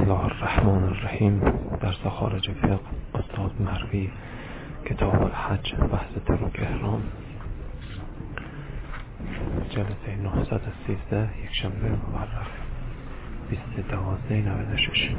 الله الرحمن الرحیم. درس خارج فقه استاد مروی، کتاب الحج، بحث ترک احرام، جلسه 913، یک شنبه مورخ 20/12/96.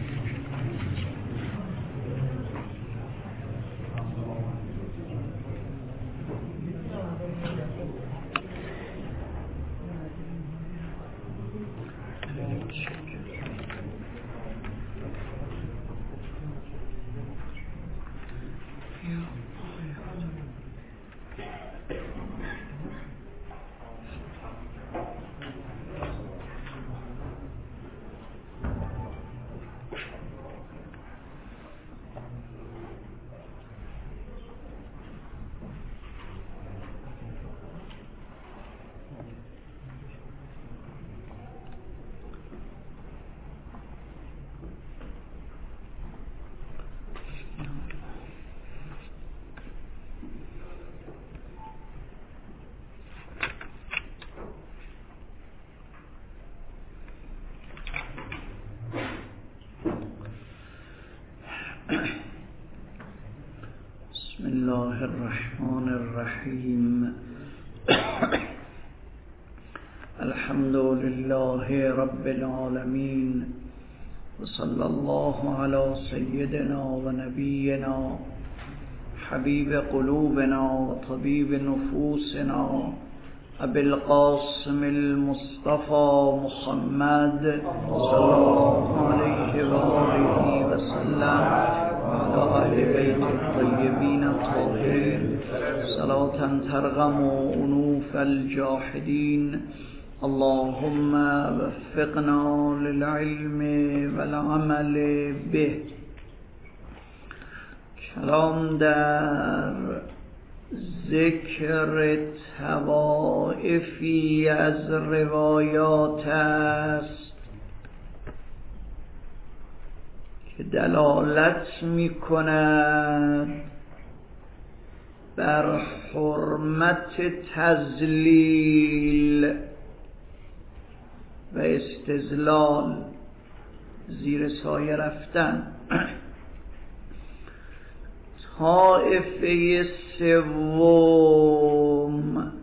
بسم الله الرحمن الرحیم. الحمد لله رب العالمین و صلی الله علی سیدنا و نبینا حبیب قلوبنا و طبیب نفوسنا ابی القاسم المصطفى محمد صلی الله علیه و آله و سلم و آل بیت الطیبین الطاهرین صلاة ترغم انوف الجاحدین. اللهم وفقنا للعلم والعمل به. کلام در ذکر طوائفی از روایات است که دلالت می کند بر حرمت تذلیل و استذلال، زیر سایه رفتن. طائفه سوم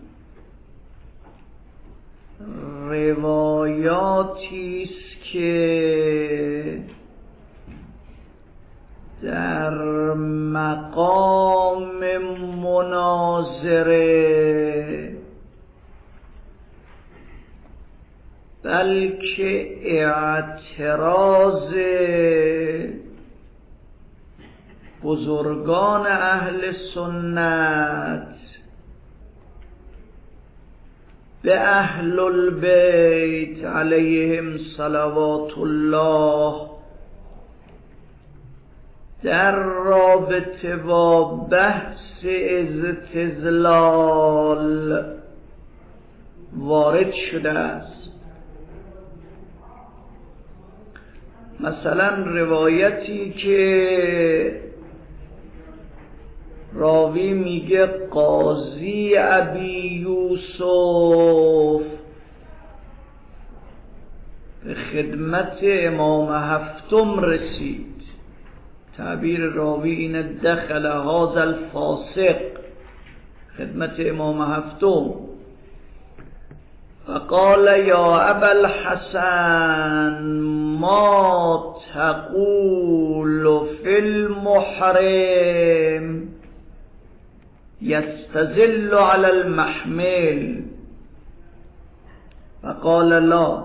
روایاتی است که در مقام مناظره بلکه اعتراض بزرگان اهل سنت به اهل البیت علیهم صلوات الله در رابطه با بحث استدلال وارد شده است. مثلا روایتی که راوی میگه قاضی ابی یوسف به خدمت امام هفتم رسید. تعبیر راوی اینه: دخل هذا الفاسق خدمت امام هفتم فقال یا ابا الحسن ما تقول فی المحرم یستظل علی المحمل؟ فقال لا.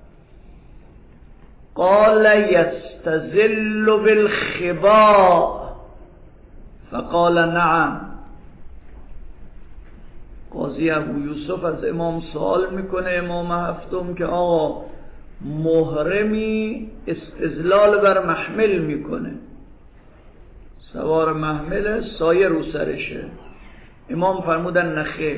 قال یستظل بالخباء؟ فقال نعم. قاضی ابو یوسف از امام سوال میکنه، امام هفتم، که آقا محرمی استظلال بر محمل میکنه، سوار محمل، سایه رو سرشه. امام فرمودن نخیر.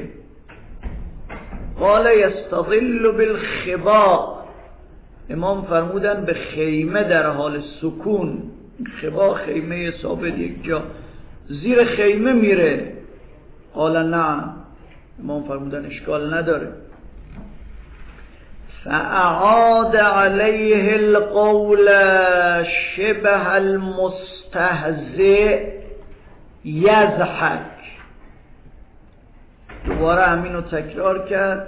قال یستظل بالخباء؟ امام فرمودن به خیمه در حال سکون. خبا خیمه ثابت یک جا، زیر خیمه میره. قال نعم. امام فرمودن اشکال نداره. فأعاد عليه القول شبه المستهزئ یضحک. دوباره همینو تکرار کرد،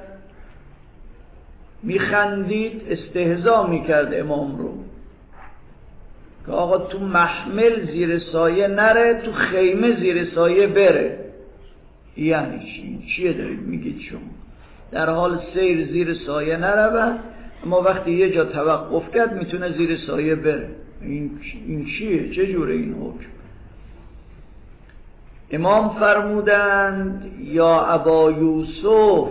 میخندید، استهزا میکرد امام رو که آقا تو محمل زیر سایه نره، تو خیمه زیر سایه بره. یعنی چیه دارید میگید شما؟ در حال سیر زیر سایه نرود، اما وقتی یه جا توقف کرد میتونه زیر سایه بره. این چیه؟ چه جوره این حکم؟ امام فرمودند یا ابا یوسف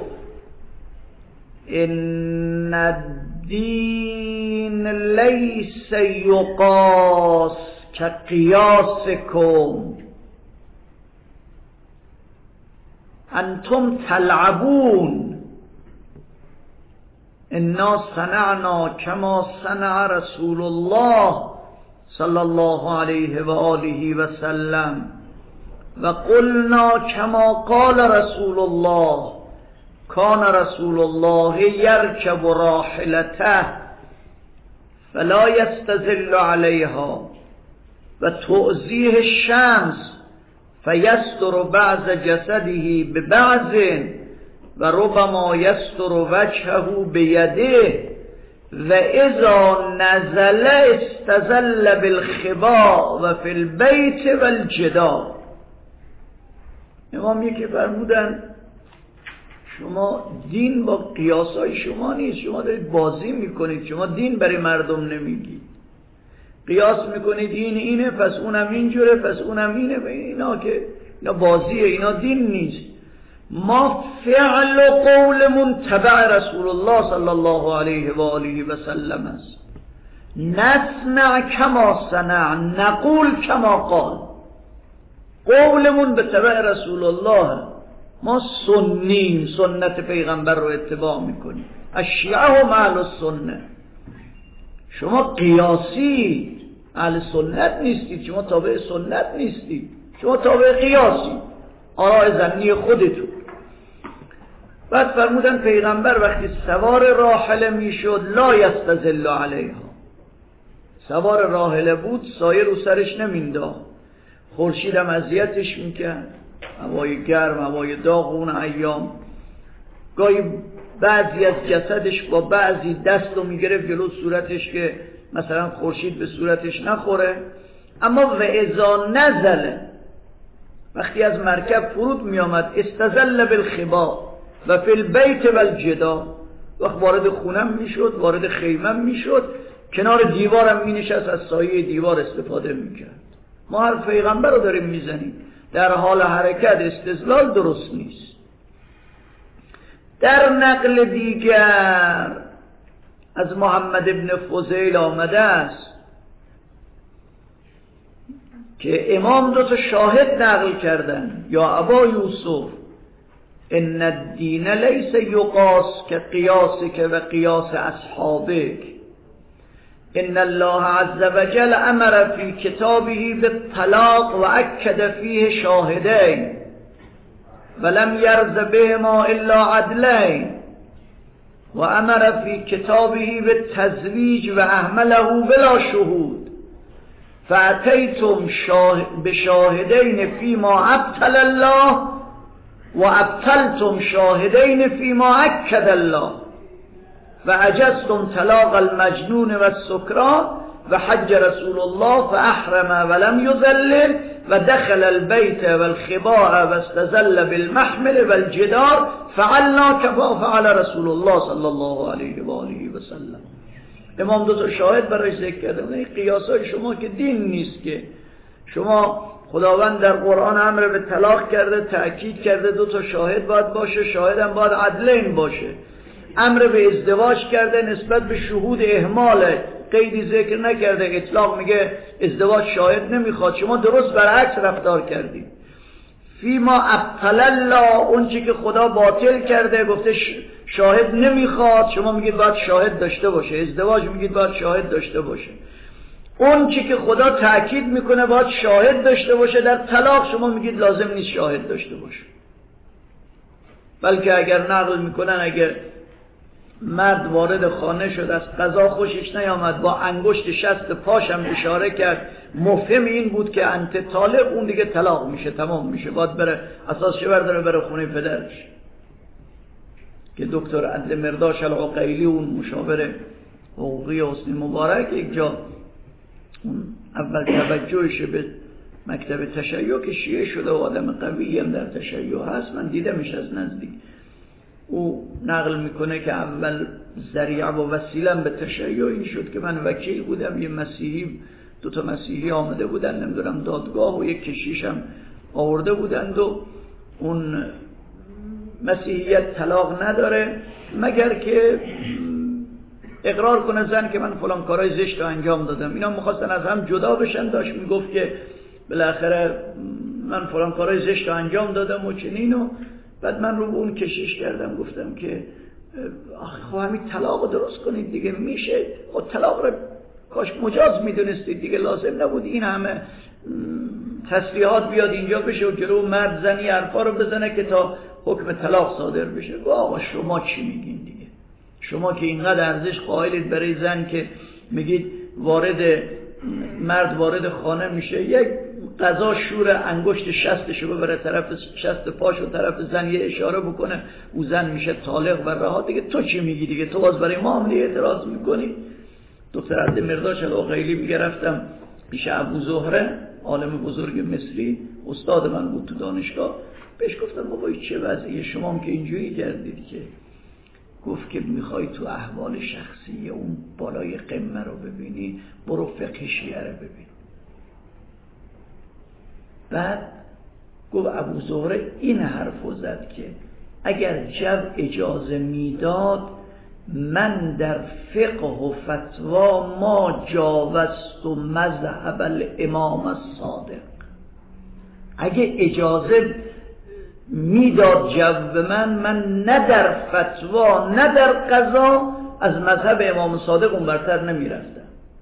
ان الدین لیس یقاس کقیاسکم انتم تلعبون انا صنعنا کما صنع رسول الله صلی الله علیه و آله و سلم و قلنا کما قال رسول الله کان رسول الله یرکب راحلته فلا یستظل علیها و تؤذیه الشمس فیستر بعض جسده ببعض و ربما یستر وجهه بیده و اذا نزل استظل بالخباء و فی البیت و الجدار. امام یکی فرمودن شما دین با قیاسای شما نیست، شما دارید بازی میکنید، شما دین برای مردم نمیگید، قیاس میکنید این اینه پس اونم اینجوره پس اونم اینه، اینا که اینا بازیه، اینا دین نیست. ما فعل و قول منتبع رسول الله صلی الله علیه و آله و سلم است. نصنع کما صنع نقول کما قال. قولمون به تبع رسول الله، ما سنیم، سنت پیغمبر رو اتباع میکنیم. الشیعه هم اهل السنه. شما قیاسی اهل سنت نیستید، شما تابع سنت نیستید، شما تابع قیاسی، آراء ظنی خودتون. بعد فرمودن پیغمبر وقتی سوار راحله میشد لا یستظل علیها، سوار راحله بود سایه رو سرش نمینداخت، خورشید هم اذیتش میکرد، هوای گرم، هوای داغ اون ایام، گاهی بعضی از جسدش با بعضی دست رو میگرفت جلو صورتش که مثلا خورشید به صورتش نخوره. اما و اذا نزل، وقتی از مرکب فرود میامد، استظل بالخباء و فی البیت و الجدار، وقت وارد خونم میشد، وارد خیمم میشد، کنار دیوارم مینشست، از سایه دیوار استفاده میکرد. ما هر پیغمبر رو داریم میزنیم، در حال حرکت استظلال درست نیست. در نقل دیگر از محمد ابن فضیل آمده است که امام دو تا شاهد نقل کردن، یا ابا یوسف ان الدین لیس یقاس که قیاسک و قیاس اصحابک، ان الله عز وجل امر فی کتابه بالطلاق و اکد فیه شاهدین ولم یرض بهما الا عدلین و امر فی کتابه بالتزویج و احمله بلا شهود فاتیتم بشاهدین فیما ابطل الله و ابطلتم شاهدین فیما اکد الله و عجزتم طلاق المجنون و السکران و حج رسول الله فاحرم ولم یذلل و دخل البیت و الخباء و استظل بالمحمل و الجدار فعلنا کما فعل رسول الله صلی الله علیه و آله و سلم. امام دو تا شاهد برای ذکر کرده. این قیاسای شما که دین نیست، که شما خداوند در قرآن امر به طلاق کرده، تأکید کرده دو تا شاهد باید باشه، شاهد هم باید عدلین باشه. امر به ازدواج کرده، نسبت به شهود اهماله، قیدی ذکر نکرده، اطلاق میگه ازدواج شاهد نمیخواد. شما درست برعکس رفتار کردید. فیما ابطل الله، اون چی که خدا باطل کرده گفته شاهد نمیخواد، شما میگید باید شاهد داشته باشه. ازدواج میگید باید شاهد داشته باشه. اون چی که خدا تأکید میکنه باید شاهد داشته باشه، در طلاق شما میگید لازم نیست شاهد داشته باشه. بلکه اگر نقل میکنن، اگر مرد وارد خانه شد، از قضا خوشش نیامد، با انگشت شست پاشم اشاره کرد، مفهم این بود که انت طالق، اون دیگه طلاق میشه، تمام میشه، باید بره اساسش برداره بره خونه پدرش. که دکتر عدل مرداش العقیلی، اون مشاور حقوقی حسنی مبارک، یک جا اون اول توجهش به مکتب تشیع که شیعه شده و آدم قوی هم در تشیع هست، من دیدمش از نزدیک، او نقل میکنه که اول ذریعه و وسیله به تشیع این شد که من وکیل بودم، یه مسیحی، دو تا مسیحی آمده بودن نمیدونم دادگاه و یک کشیش هم آورده بودند و اون مسیحیت طلاق نداره مگر که اقرار کنه زن که من فلان کارهای زشت رو انجام دادم. اینا میخواستن از هم جدا بشن، داشت میگفت که بالاخره من فلان کارهای زشت رو انجام دادم و چنین، و بعد من رو به اون کشیش کردم گفتم که خب همین طلاق رو درست کنید دیگه، میشه خب طلاق رو کاش مجاز میدونستید دیگه، لازم نبود این همه تسلیحات بیاد اینجا بشه و جلو مرد زنی حرفا رو بزنه که تا حکم طلاق صادر بشه. آقا شما چی میگین دیگه؟ شما که اینقدر ارزش قائلید برای زن که میگید مرد وارد خانه میشه، یک قضا شور انگشت شستشو ببره طرف شست پاشو طرف زن یه اشاره بکنه او زن میشه طالق و رها، دیگه تو چی میگی دیگه؟ تو باز برای ما هم اعتراض میکنی؟ دکتر عبد مرداش العقیلی میگه رفتم پیش ابو زهره، عالم بزرگ مصری، استاد من بود تو دانشگاه، بهش گفتم بابا چه وضعیه شما هم که اینجوری کردید که؟ گفت که میخوای تو احوال شخصی اون بالای قمه رو ببینی، برو فقه شیعه رو ببین. بعد گفت ابو زهره این حرفو زد که اگر جو اجازه میداد من در فقه و فتوا ما جاوزت و مذهب الامام الصادق. اگه اجازه میداد جو من نه در فتوا نه در قضا از مذهب امام صادق اون برتر نمیرفتم.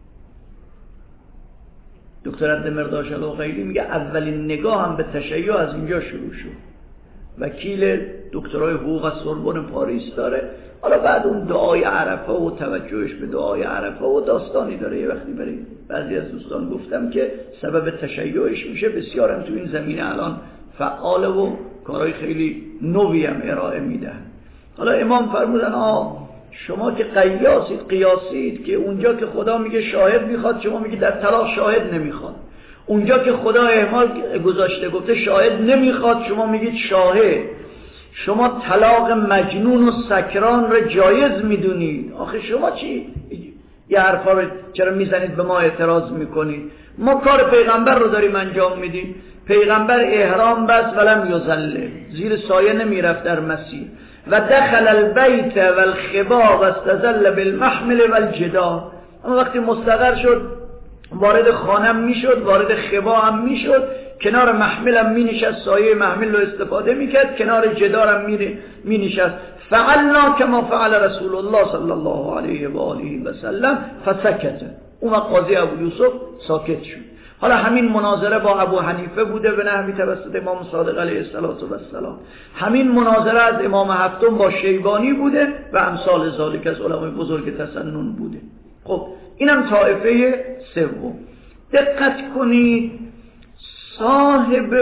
دکتر عبد مرداش العقیلی میگه اولین نگاه هم به تشیع از اینجا شروع شد. وکیل دکترای حقوق از سوربن پاریس داره، حالا بعد اون دعای عرفه و توجهش به دعای عرفه و داستانی داره. یه وقتی برای بعضی از دوستان گفتم که سبب تشیعش میشه، بسیارم تو این زمینه الان فعال و کارهای خیلی نوی هم ارائه میدن. حالا امام فرمودن شما که قیاسید که اونجا که خدا میگه شاهد میخواد شما میگه در طلاق شاهد نمیخواد، اونجا که خدا اهمال گذاشته گفته شاهد نمیخواد شما میگید شاهد، شما طلاق مجنون و سکران رو جایز میدونید. آخه شما چی یه حرفا رو چرا میزنید به ما اعتراض میکنید؟ ما کار پیغمبر رو داریم انجام میدیم. پیغمبر احرام بست ولم یظل، زیر سایه نمیرفت در مسیر، و دخل البیت والخبا و استظل بالمحمل والجدار. اما وقتی مستقر شد وارد خانم میشد، وارد خبا هم میشد، کنار محمل هم مینشست، سایه محمل رو استفاده میکرد، کنار جدار هم مینشست. فعلنا کما فعل رسول الله صلی الله علیه و آله و سلم فسکت. اون وقت قاضی ابو یوسف ساکت شد. حالا همین مناظره با ابو حنیفه بوده به نحوی توسط امام صادق علیه السلام، همین مناظره از امام هفتم با شیبانی بوده و امثال ذالک از علمای بزرگ تسنن بوده. خب اینم طایفه سوم. دقت کنید صاحب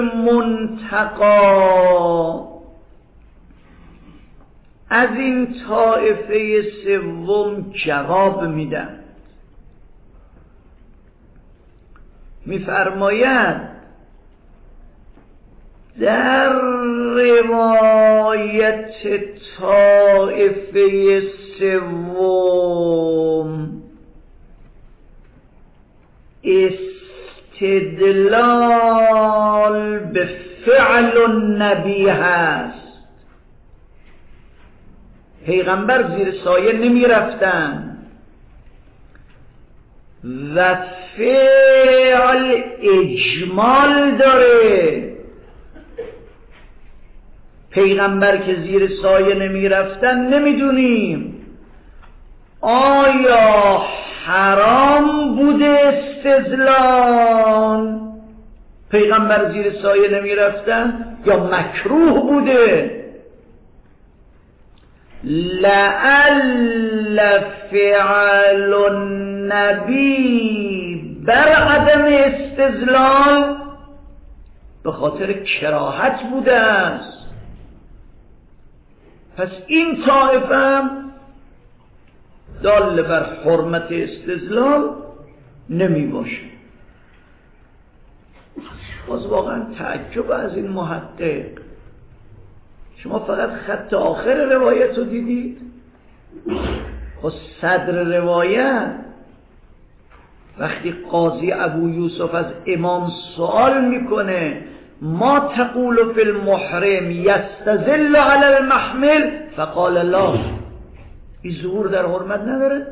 منتقا از این طایفه سوم جواب میدن، میفرماید در روایت طایفه سوم استدلال به فعل النبی هست. پیغمبر زیر سایه نمی رفتن و فعل اجمال داره. پیغمبر که زیر سایه نمی رفتن نمیدونیم آیا حرام بوده استدلال پیغمبر زیر سایه نمی رفتن یا مکروه بوده. لعل فعل النبی بر عدم استدلال به خاطر کراهت بوده است. پس این طایفه هم دال بر حرمت استدلال نمی باشه. باز واقعا تعجب از این محقق، شما فقط خط آخر روایت رو دیدید؟ خب صدر روایت وقتی قاضی ابو یوسف از امام سوال میکنه ما تقول فی المحرم یستظل علی المحمل فقال لا، این ظهور در حرمت نداره؟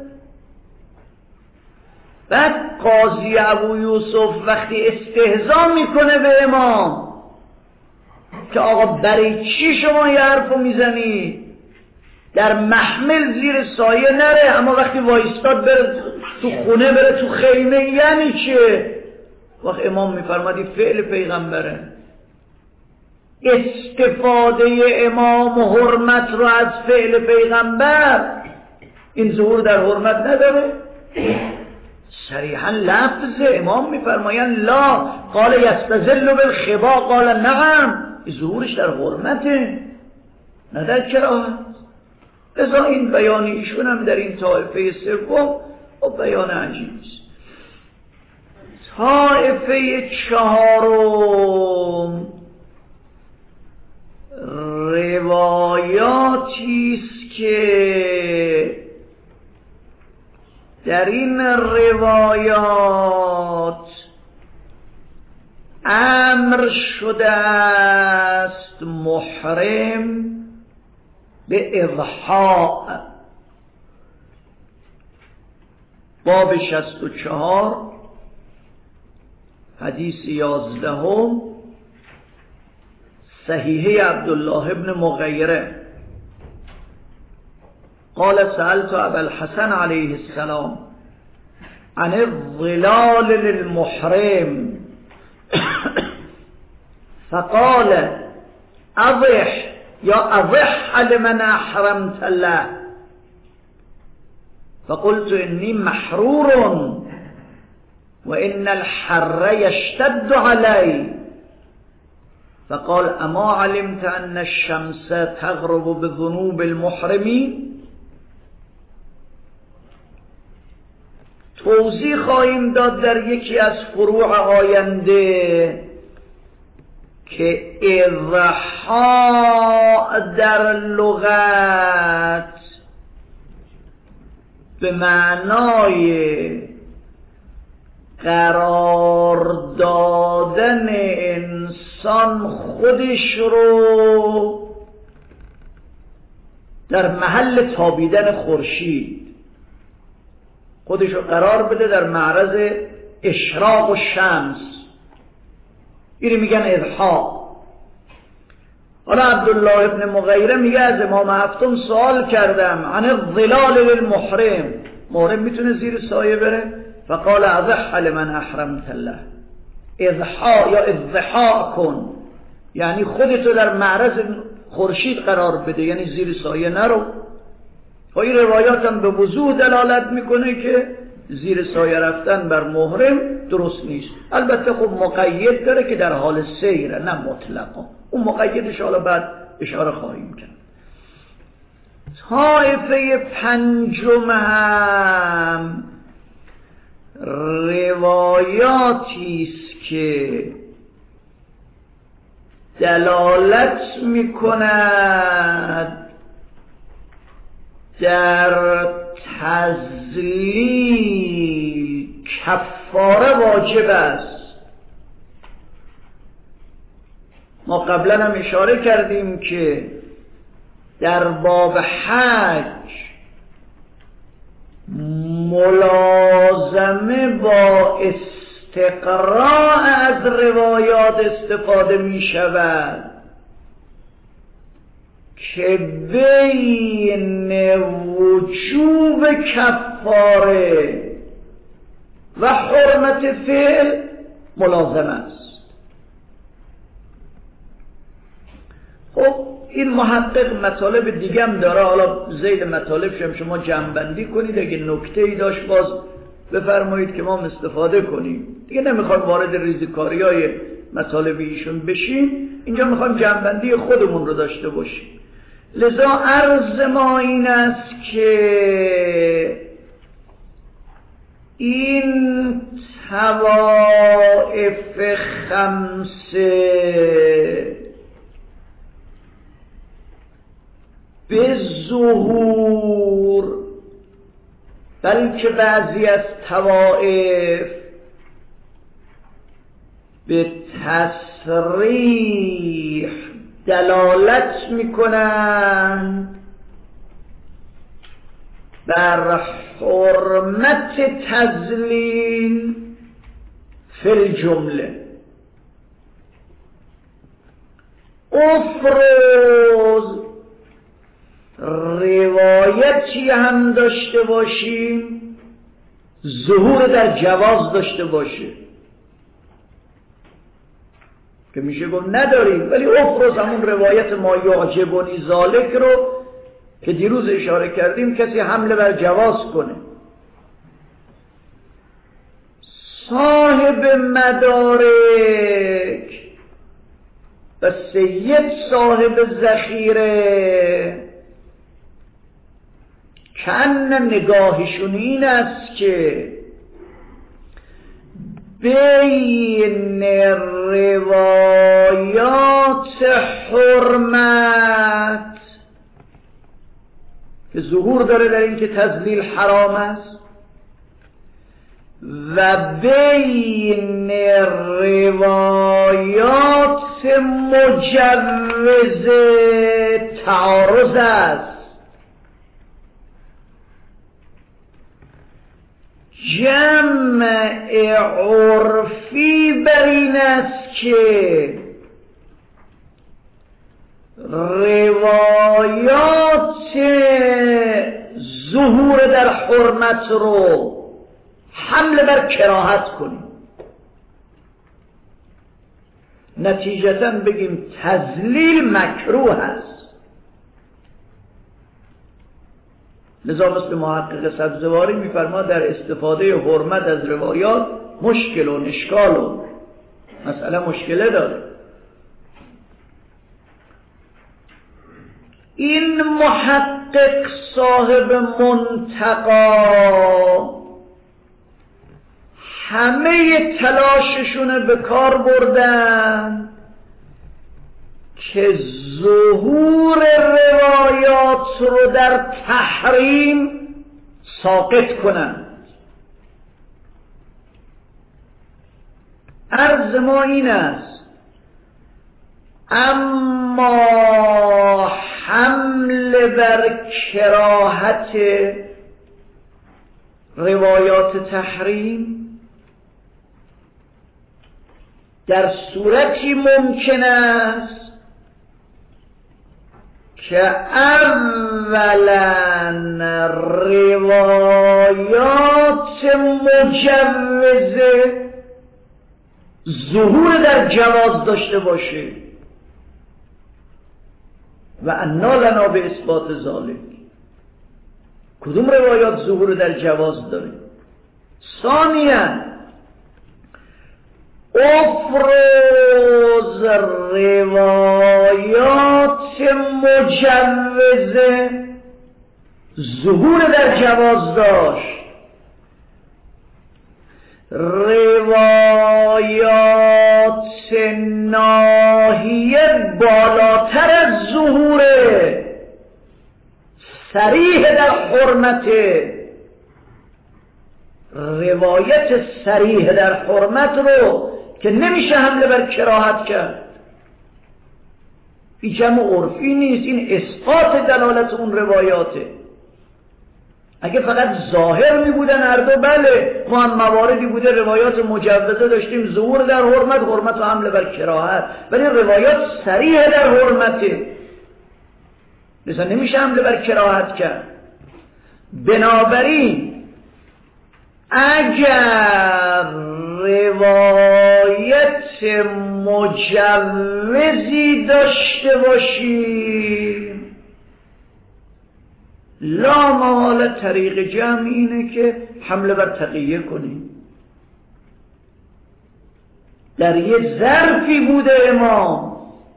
بعد قاضی ابو یوسف وقتی استهزا میکنه به امام که آقا برای چی شما یه حرفو میزنی؟ در محمل زیر سایه نره، اما وقتی وایستاد بره تو خونه، بره تو خیمه، یعنی چه؟ وقت امام میفرمادی فعل پیغمبره. استفاده امام حرمت رو از فعل پیغمبر، این ظهور در حرمت نداره؟ صریحا لفظ امام میفرمایند لا، قال یستظل بالخبا، قال نعم، ظهورش در حرمته نه در کراهت. لذا این بیان ایشون هم در این طایفه سوم و بیان عجیبی است. طایفه چهارم روایاتی است که در این روایات امر شده است محرم به اضحاء. باب 64 حدیث 11 صحیحه عبدالله ابن مغیره قال سألت ابا الحسن علیه السلام عن الظلال للمحرم فقال اضح یا اضح لمن احرمت له فقلت اني محرور وان الحر يشتد علي فقال اما علمت ان الشمس تغرب بذنوب المحرمين. توضیح خواهیم داد در یکی از فروع آینده که اضحاء در لغت به معنای قرار دادن انسان خودش رو در محل تابیدن خورشید، خودش رو قرار بده در معرض اشراق و شمس، اینی میگن اضحاء. حالا عبدالله ابن مغیره میگه از امام هفتم سوال کردم عن الظلال للمحرم، محرم میتونه زیر سایه بره؟ فقال اضح لمن احرمت له. اضحاء یا اضحاء کن یعنی خودتو در معرض خورشید قرار بده، یعنی زیر سایه نرو. و این روایات هم به وضوح دلالت میکنه که زیر سایه رفتن بر محرم درست نیست. البته خب مقید داره که در حال سیره، نه مطلقا. اون مقیدش حالا بعد اشاره خواهیم کرد. طایفه پنجم هم روایاتی است که دلالت میکند در تذلیل کفاره واجب است. ما قبلا هم اشاره کردیم که در باب حج ملازمه با استقراء از روایات استفاده می شود که بین وجوب کفاره و حرمت فعل ملازمه است. خب این محقق مطالب دیگه هم داره، حالا ذیل مطالبش شما جمع‌بندی کنید، اگه نکته‌ای داشت باز بفرمایید که ما استفاده کنیم. دیگه نمیخوام وارد ریزکاری‌های مطالب ایشون بشیم، اینجا میخوام جمع‌بندی خودمون رو داشته باشیم. لذا عرض ما این است که این طوائف خمسه به ظهور، بلکه بعضی از طوائف به تصریح دلالت میکنند بر حرمت تذلیل فی الجمله. افروز روایتی هم داشته باشیم ظهور در جواز داشته باشه که میشه گفت نداریم، ولی افروز همون روایت ما یعجبنی ذالک رو که دیروز اشاره کردیم کسی حمله بر جواز کنه. صاحب مدارک و سید صاحب ذخیره کن نگاهشون این است که بین روایات حرمت که ظهور داره در این که تذلیل حرام است و بین روایات مجوز تعارض است. جمع عرفی بر این است که روایات ظهور در حرمت رو حمله بر کراهت کنیم، نتیجتاً بگیم تذلیل مکروه است. لذا مثل محقق سبزواری میفرما در استفاده حرمت از روایات مشکل و اشکال و مسئله مشکله داره. این محقق صاحب منتقا همه تلاششون به کار بردن که ظهور روایات رو در تحریم ساقط کنند. عرض ما این است اما حمل بر کراهت روایات تحریم در صورتی ممکن است که اولا روایات مجوزه ظهور در جواز داشته باشه و انا لنا به اثبات ذالک. کدوم روایات ظهور در جواز داره؟ ثانیاً افروز روایات مجوزه ظهور در جواز داشت، روایات ناهیه بالاتر از ظهور صریح در حرمت. روایت صریح در حرمت رو که نمیشه حمله بر کراهت کرد، این جمع عرفی نیست، این اثبات دلالت اون روایاته. اگه فقط ظاهر می بودن هر دو بله، ما هم مواردی بوده روایات مجوزه داشتیم ظهور در حرمت، حرمت و حمله بر کراهت، ولی روایات صریح در حرمته مثلا نمیشه حمله بر کراهت کرد. بنابراین اگر روایت مجوزی داشته باشیم، لا محاله طریق جمع اینه که حمله بر تقیه کنیم. در یه ظرفی بوده امام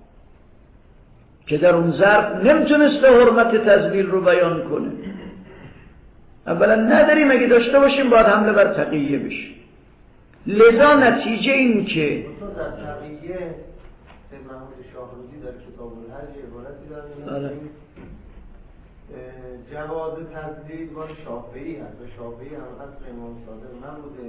که در اون ظرف نمیتونسته حرمت تذلیل رو بیان کنه. اولا نداریم، اگه داشته باشیم باید حمله بر تقیه بشه. لذا نتیجه این که در تقیه محمود شاهروزی در کتاب الحج عبارتی داریم جواز تذلیل با شافعی هست و شافعی هم اصل امام صادق نبوده.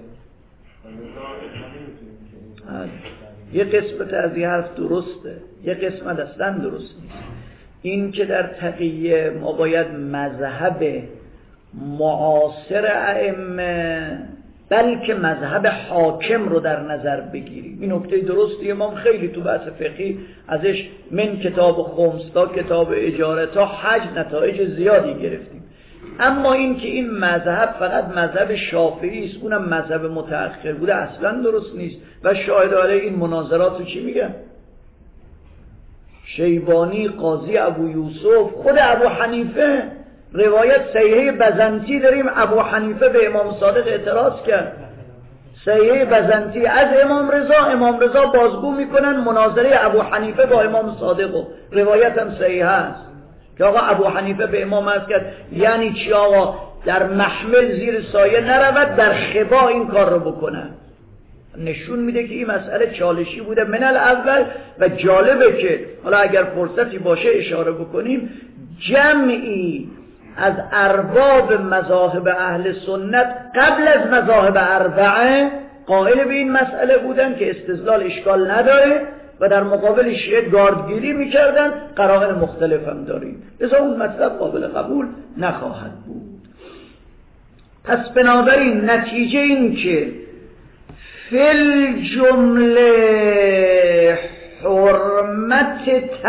یه قسمت از این حرف درسته، یه قسمت اصلا درست نیست. این که در تقیه ما باید مذهب معاصر ائمه بلکه مذهب حاکم رو در نظر بگیریم، این نکته درستی. امام خیلی تو بحث فقهی ازش من کتاب خمس تا کتاب اجاره تا حج نتایج زیادی گرفتیم. اما این که این مذهب فقط مذهب شافعی است، اونم مذهب متأخر بوده، اصلا درست نیست. و شاهد علیه این مناظرات رو چی میگن؟ شیبانی، قاضی ابو یوسف، خود ابو حنیفه. روایت صحیحه بزنطی داریم، ابو حنیفه به امام صادق اعتراض کرد. صحیحه بزنطی از امام رضا بازگو میکنن مناظره ابو حنیفه با امام صادق. روایت هم صحیحه است که آقا ابو حنیفه به امام عرض کرد یعنی چی آقا در محمل زیر سایه نرود، در خبا این کار رو بکنن. نشون میده که این مسئله چالشی بوده من الاول. و جالبه که حالا اگر فرصتی باشه اشاره بکنیم، جمعی از ارباب مذاهب اهل سنت قبل از مذاهب اربعه قائل به این مسئله بودن که استدلال اشکال نداره و در مقابل شیعه گاردگیری میکردن. قرائن مختلف هم داریم، لذا اون مطلب قابل قبول نخواهد بود. پس بنابراین نتیجه این که فل جمله حرمت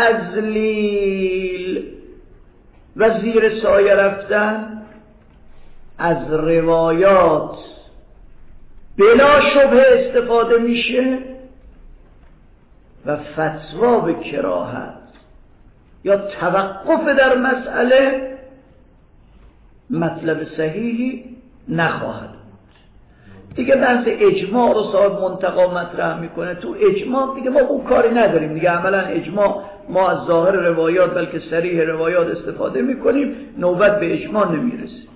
تذلیل و زیر سایه رفتن از روایات بلا شبه استفاده میشه و فتوا به کراهت یا توقف در مسئله مطلب صحیحی نخواهد بود. دیگه بحث اجماع رو صاحب منتقا مطرح میکنه. تو اجماع دیگه ما اون کاری نداریم دیگه. عملا اجماع ما از ظاهر روایات بلکه صریح روایات استفاده میکنیم، نوبت به اجماع نمیرسه.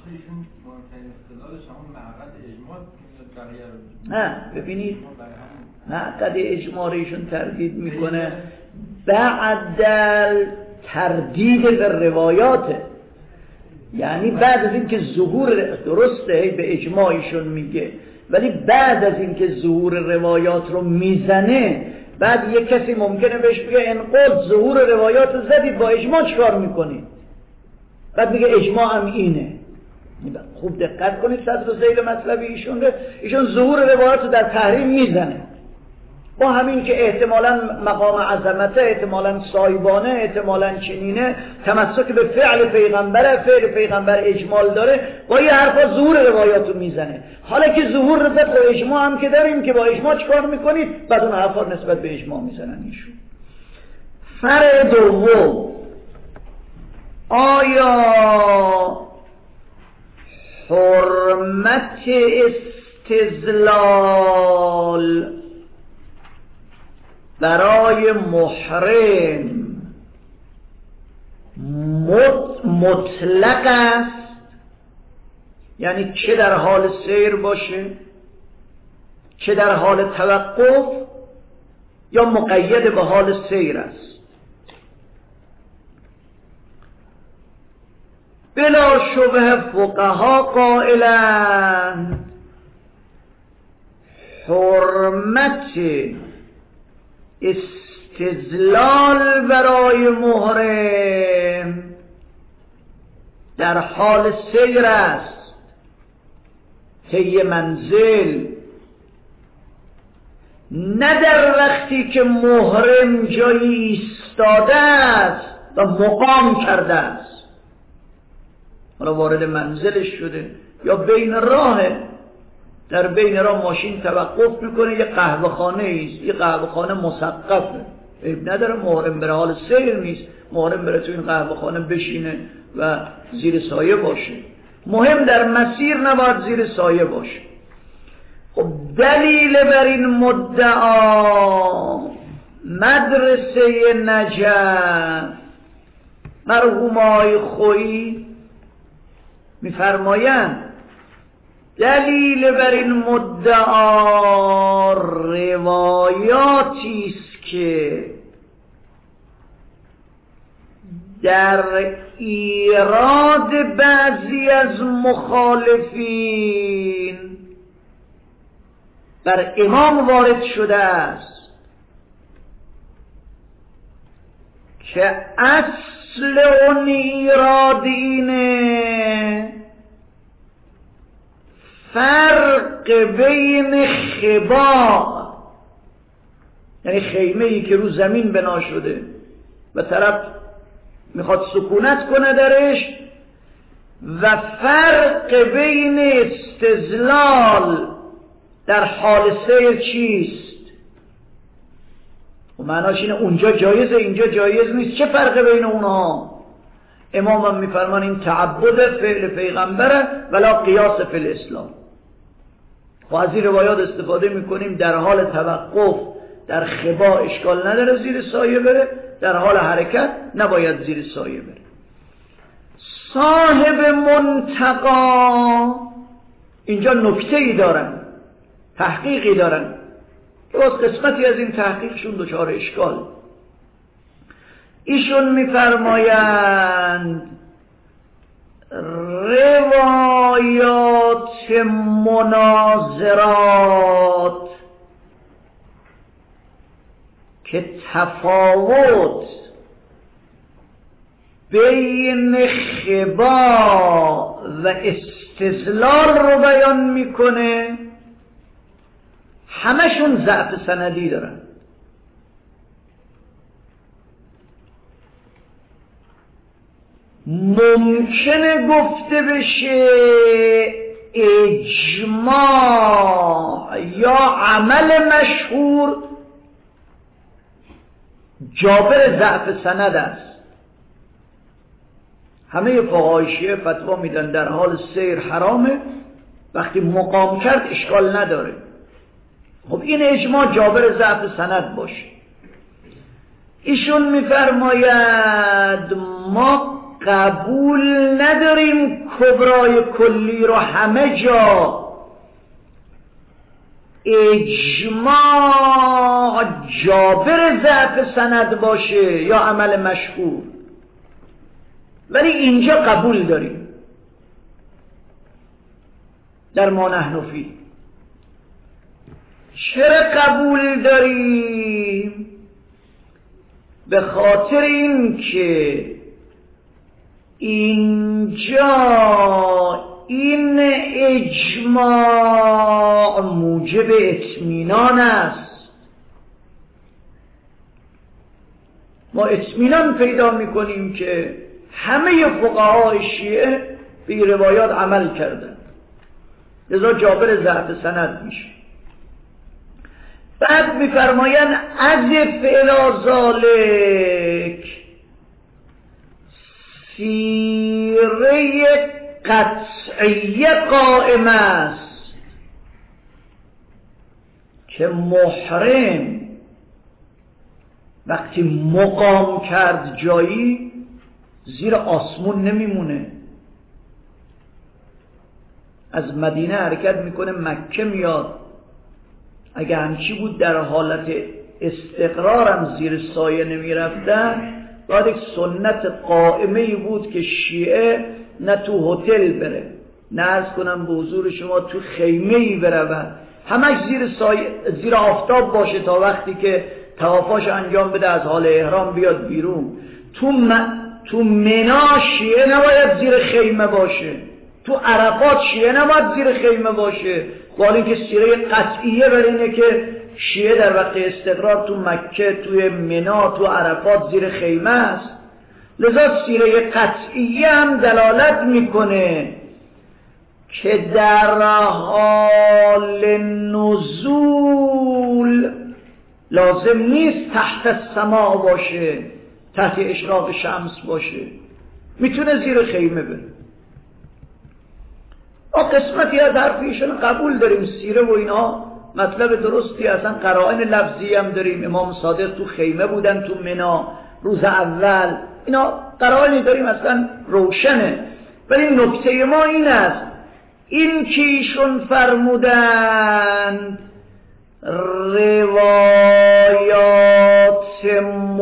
نه ببینید، نه قد اجماع ایشون تردید میکنه بعد تردید به روایاته، یعنی بعد از اینکه ظهور درسته به اجماع ایشون میگه، ولی بعد از اینکه ظهور روایات رو میزنه بعد یک کسی ممکنه بهش بگه انقض ظهور روایات زدید با اجماع چکار میکنید؟ بعد میگه اجماع هم اینه. خوب دقت کنید صدر و ذیل مطلب ایشون ظهور روایات رو در تحریم میزنه، با همین که احتمالاً مقام عظمته، احتمالاً سایبانه، احتمالاً چنینه، تمسک به فعل پیغمبر اجمال داره، با یه حرفا ظهور روایات رو میزنه. حالا که ظهور رفت و اجماع هم که داریم که با اجماع چکار میکنید؟ بعد اون حرفا نسبت به اجماع میزنن ایشون. فرع دوم، آیا حرمت استدلال برای محرم مطلق است، یعنی چه در حال سیر باشه چه در حال توقف، یا مقید به حال سیر است؟ بلا شبه فقها قائلند حرمت استدلال برای محرم در حال سیر است، طی منزل، نه در وقتی که محرم جایی ایستاده است و مقام کرده است، حالا وارد منزلش شده یا بین راهه، در بین راه ماشین توقف میکنه، یه قهوه خانه ایست، یه قهوه خانه مسقفه، نداره محرم بره، حال سیر نیست محرم بره تو این قهوه خانه بشینه و زیر سایه باشه. مهم در مسیر نباید زیر سایه باشه. خب دلیل بر این مدعا مدرسه نجف مرحوم آقای خویی میفرمایند دلیل بر این مدعا روایاتی است که در ایراد بعضی از مخالفین بر امام وارد شده است که اصل اون ایراد اینه فرق بین خبا، یعنی خیمه ای که رو زمین بنا شده و طرف میخواد سکونت کنه درش، و فرق بین استظلال در حال سیر چیست. و معناش اینه اونجا جایزه اینجا جایز نیست. چه فرق بین اونها؟ امام هم میفرمان این تعبد فعل پیغمبره ولا قیاس فی الاسلام. و از این روایات استفاده میکنیم در حال توقف در خبا اشکال نداره زیر سایه بره، در حال حرکت نباید زیر سایه بره. صاحب منتقا اینجا نکته ای دارن، تحقیقی دارن که باز قسمتی از این تحقیقشون دچار اشکال. ایشون میفرمایند روایات مناظرات که تفاوت بین خبا و استدلال رو بیان میکنه همشون ضعف سندی دارن. ممکنه گفته بشه اجماع یا عمل مشهور جابر ضعف سند است. همه فقهای شیعه فتوا میدن در حال سیر حرامه، وقتی مقام کرد اشکال نداره. خب این اجماع جابر ضعف سند باشه. ایشون میفرماید ما قبول نداریم کبرای کلی رو همه جا اجماع جابر ضعف سند باشه یا عمل مشهور، ولی اینجا قبول داریم در ما نحن فی. چرا قبول داریم؟ به خاطر این که اینجا این اجماع موجب اطمینان است. ما اطمینان پیدا میکنیم که همه فقهای شیعه به این روایات عمل کردن، لذا جابر ضعف سند میشه. بعد میفرمایند از فعل ذالک سیره قطعیه قائم است که محرم وقتی مقام کرد جایی زیر آسمون نمیمونه، از مدینه حرکت میکنه مکه میاد. اگه همچی بود در حالت استقرارم زیر سایه نمیرفتن، باید یک سنت قائمه‌ای بود که شیعه نه تو هتل بره، نه عرض کنم به حضور شما تو خیمه‌ای بره، همش زیر آفتاب باشه تا وقتی که طوافاش انجام بده از حال احرام بیاد بیرون. تو منا شیعه نباید زیر خیمه باشه، تو عرفات شیعه نباید زیر خیمه باشه، با اینکه سیره قطعیه بر اینه که شیعه در وقت استقرار تو مکه، توی منا، تو عرفات زیر خیمه است. لذا سیره قطعیه هم دلالت میکنه که در حال نزول لازم نیست تحت السماء باشه، تحت اشراق شمس باشه، میتونه زیر خیمه بره. قسمتی از حرفیشون قبول داریم، سیره و اینا مطلب درستی، اصلا قرائن لفظی هم داریم. امام صادق تو خیمه بودن تو منا روز اول، اینا قرائنی داریم اصلا روشنه. ولی نکته ما این است، این که ایشون فرمودند روایات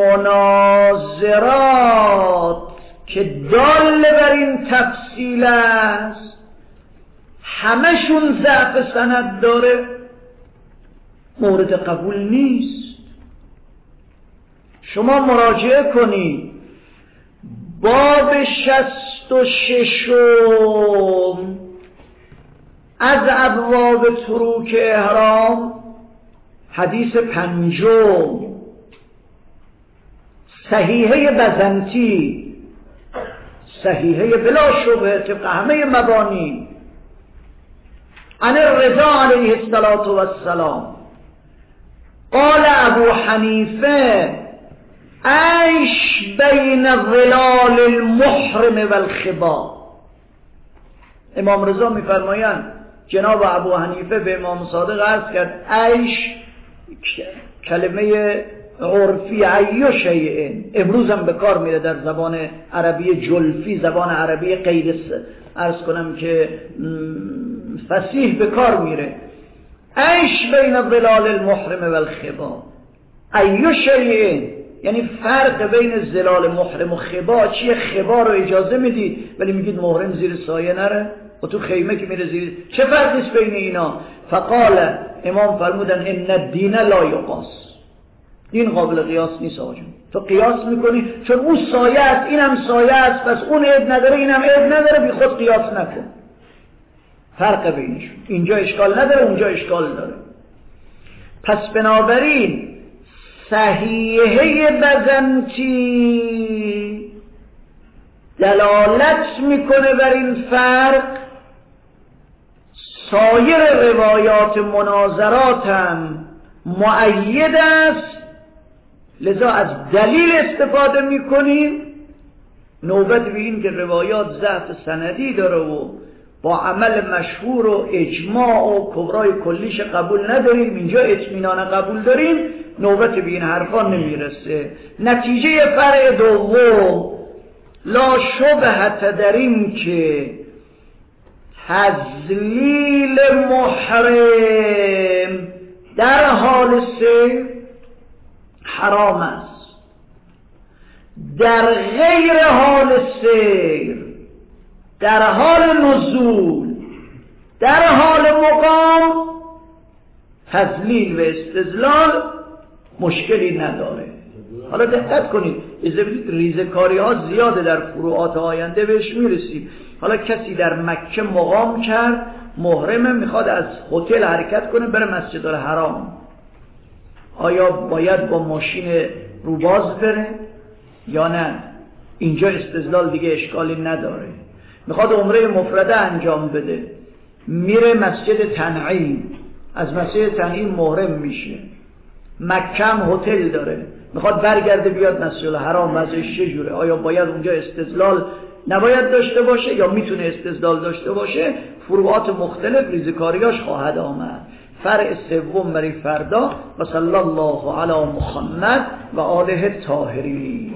مناظرات که دال بر این تفصیل است همشون ضعف سند داره، مورد قبول نیست. شما مراجعه کنید باب 66 از ابواب تروک احرام، حدیث 5 صحیحه بزنطی، صحیحه بلا شبهه طبق همه مبانی، عن الرضا علیه السلام قال ابو حنیفه عیش بین ظلال المحرم والخبا. امام رضا میفرمایند جناب ابو حنیفه به امام صادق عرض کرد عیش کلمه عرفی عیو شیئن، امروز هم به کار میره در زبان عربی جلفی، زبان عربی غیر عرض کنم که فصیح به کار میره. عیش بین ظلال المحرم والخبا عیو شیئن، یعنی فرق بین ظلال محرم و خبا چیه؟ خبا رو اجازه میدید ولی میگید محرم زیر سایه نره، و تو خیمه که میره زیر، چه فرقیست بین اینا؟ فقال امام فرمودن ان الدین لا یقاس، دین قابل قیاس نیست آقا جون. تو قیاس میکنی چون اون سایه است اینم سایه است، پس اون عیب نداره اینم عیب نداره، بی خود قیاس نکن. فرق بینشون اینجا اشکال نداره اونجا اشکال داره. پس بنابراین صحیحه بزنطی دلالت میکنه بر این فرق، سایر روایات مناظرات هم مؤید است، لذا از دلیل استفاده میکنیم. نوبت به این که روایات ضعف سندی داره و با عمل مشهور و اجماع و کبرای کلیش قبول نداریم، اینجا اطمینان قبول داریم، نوبت به این حرفا نمیرسه. نتیجه فرع دوم لا شبهت در این که تذلیل محرم در حال سیر حرام است، در غیر حال سیر، در حال نزول، در حال مقام تذلیل و استدلال مشکلی نداره. حالا دقت کنید، ریزکاری ها زیاده در فروعات آینده بهش میرسیم. حالا کسی در مکه مقام کرد، محرمه، میخواد از هتل حرکت کنه بره مسجد الحرام، آیا باید با ماشین روباز بره یا نه؟ اینجا استدلال دیگه اشکالی نداره. میخواد عمره مفرده انجام بده، میره مسجد تنعیم، از مسجد تنعیم محرم میشه، مکه هم هتل داره، میخواد برگرده بیاد مسجد الحرام، وضعش چجوره؟ آیا باید اونجا استدلال نباید داشته باشه یا میتونه استدلال داشته باشه؟ فروعات مختلف ریزکاریاش خواهد آمد. فرع سوم برای فردا و صلی الله علی محمد و آله الطاهرین.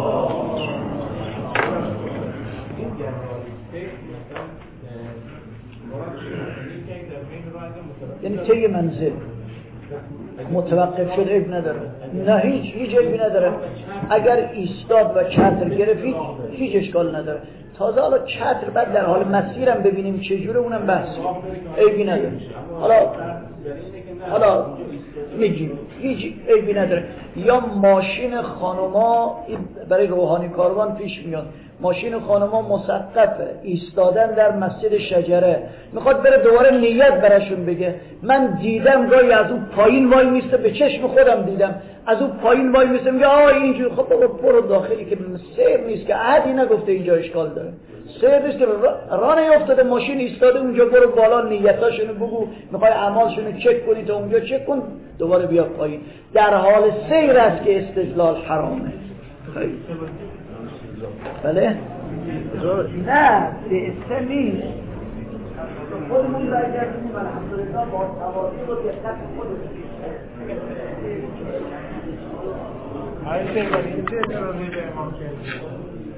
یعنی طی منزل متوقف شد عیب نداره، نه هیچ عیبی نداره. اگر ایستاد و چتر گرفت هیچ اشکال نداره. تازه حالا چتر بعد در حال مسیرم ببینیم چجوره، اونم بحث عیبی نداره. حالا میگیم هیچ عیبی نداره. یا ماشین خانوما برای روحانی کاروان پیش میاد، ماشین خانما مسقفه، ایستادن در مسجد شجره، میخواد بره دوباره نیت براشون بگه. من دیدم گاهی از اون پایین وای میسته، به چشم خودم دیدم از اون پایین وای میسته میگه اینجوری. خب بابا برو داخلی که سیر نیست که عهدی نگفته اینجا اشکال داره، سیر نیست که راه نیافتاده، ماشین ایستاده اونجا، برو بالا نیتاشونو بگو، میخوای اعمالشونو چک کنی تا اونجا چک کن دوباره بیا پایین. در حال سیر است که استدلال حرامه. بله؟ نه بسته نیست. خودمون برگردیم الحمدلله با توازی و دقت خودمون. آیه این چه امام